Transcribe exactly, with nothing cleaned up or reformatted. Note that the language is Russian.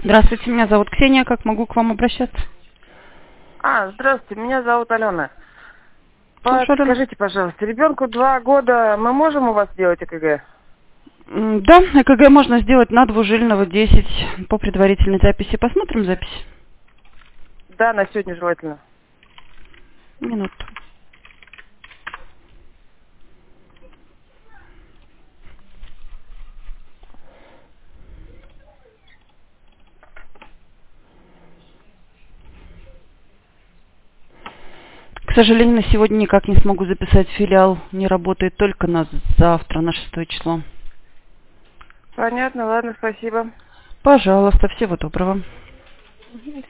Здравствуйте, меня зовут Ксения. Как могу к вам обращаться? А, здравствуйте, меня зовут Алена. Слушаю, Алена. Подскажите, пожалуйста, ребенку два года, мы можем у вас сделать ЭКГ? М, Да, ЭКГ можно сделать на двужильного десять по предварительной записи. Посмотрим запись. Да, на сегодня желательно. Минуту. К сожалению, на сегодня никак не смогу записать. Филиал не работает только на завтра, на шестое число. Понятно, ладно, спасибо. Пожалуйста, всего доброго.